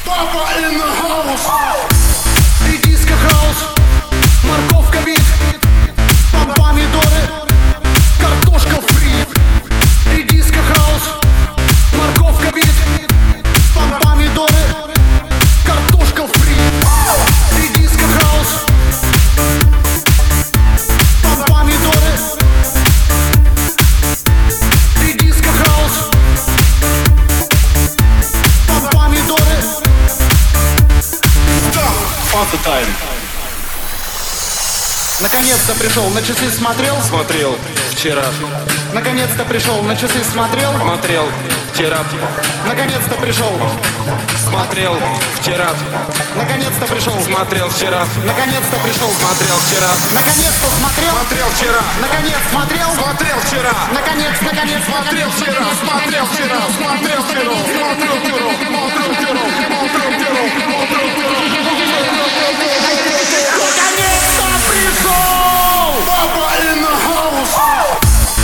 Папа in the house. Редиска хаус, морковка бит, помидоры, картошка фри. Редиска хаус, морковка бит, помидоры, картошка фри. Редиска хаус, помидоры. Редиска хаус, помидоры. Фанта тайм. Наконец-то пришел, на часы смотрел? Смотрел вчера. Наконец-то пришел, на часы смотрел? Смотрел вчера. Наконец-то пришел. Смотрел вчера. Наконец-то пришел. Смотрел вчера. Наконец-то пришел. Смотрел вчера. Наконец-то смотрел. Смотрел вчера. Наконец смотрел. Смотрел вчера. Наконец Смотрел вчера. Смотрел вчера. Смотрел вчера. Смотрел вчера. Смотрел вчера. Смотрел вчера. Смотрел вчера. Наконец-то пришел. Папа in the house.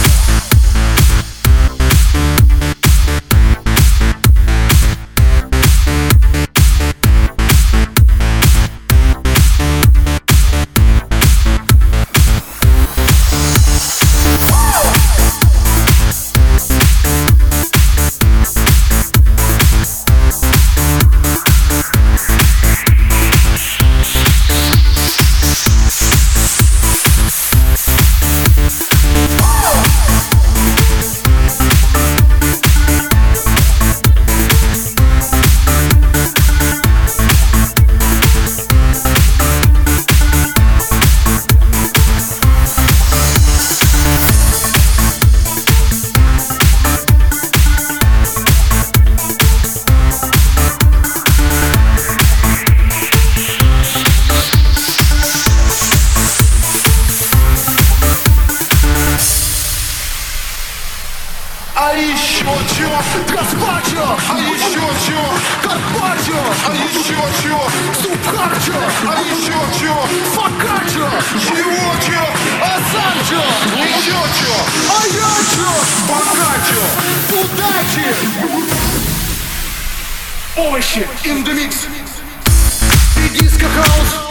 А еще чё? Гаспачо! А еще чё? Карпаччо! А еще чё? Субхарчо! А еще чё? Фокаччо! Чего чё? Асанчо! Еще чё? А я чё? Пока чё? Удачи! Овощи! In the mix! Редиска хаус!